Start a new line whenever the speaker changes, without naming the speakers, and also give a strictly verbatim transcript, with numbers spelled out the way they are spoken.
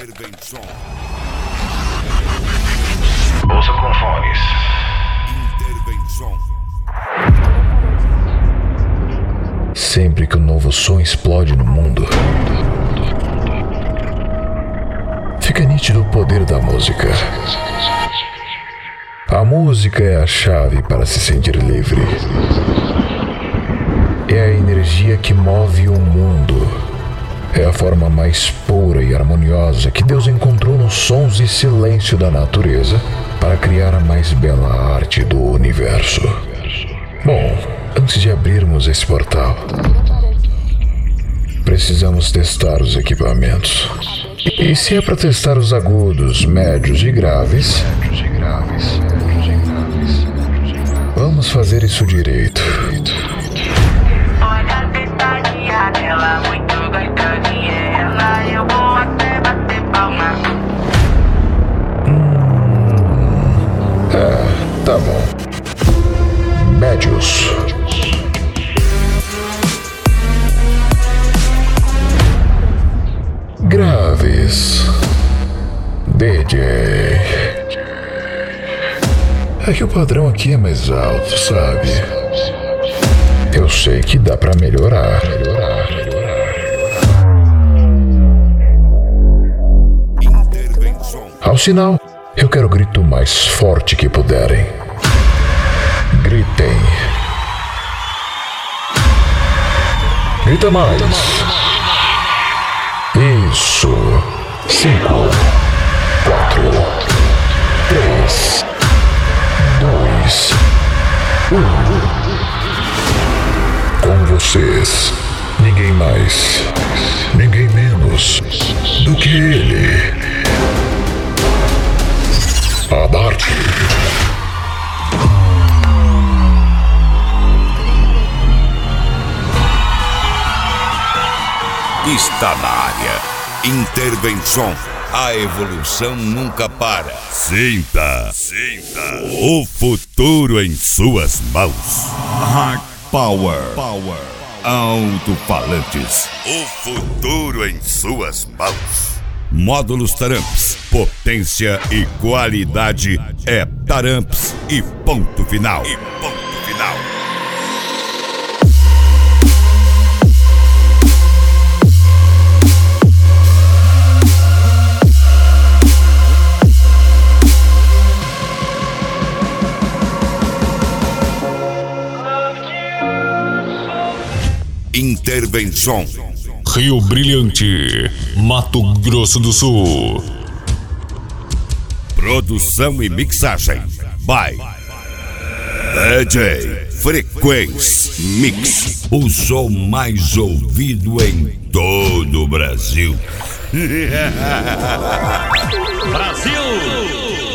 Intervenção.
Ouça com fones.
Intervenção.
Sempre que um novo som explode no mundo, fica nítido o poder da música. A música é a chave para se sentir livre. É a energia que move o mundo. É a forma mais pura e harmoniosa que Deus encontrou nos sons e silêncio da natureza para criar a mais bela arte do universo. Bom, antes de abrirmos esse portal, precisamos testar os equipamentos. E se é para testar os agudos, médios e graves, vamos fazer isso direito.
Olha a tentadinha dela, muito gaitadinha ela, eu vou até bater palma.
Hum, é, tá bom. Médios. Graves. D J. É que o padrão aqui é mais alto, sabe? Eu sei que dá pra melhorar. Melhorar, melhorar.
Intervenção.
Ao sinal, eu quero o grito mais forte que puderem. Gritem. Grita mais. Isso. Cinco, quatro, três, dois, um. Com vocês, ninguém mais, ninguém menos do que ele. A Dart.
Está na área. Intervenção. A evolução nunca para. Sinta. Sinta. O futuro em suas mãos. Hard Power. Power. Alto-falantes. O futuro em suas mãos. Módulos Taramps. Potência e qualidade é Taramps e ponto final. E ponto final. Intervenção.
Rio Brilhante, Mato Grosso do Sul.
Produção e mixagem by D J Frequência Mix. O som mais ouvido em todo o Brasil.
Brasil!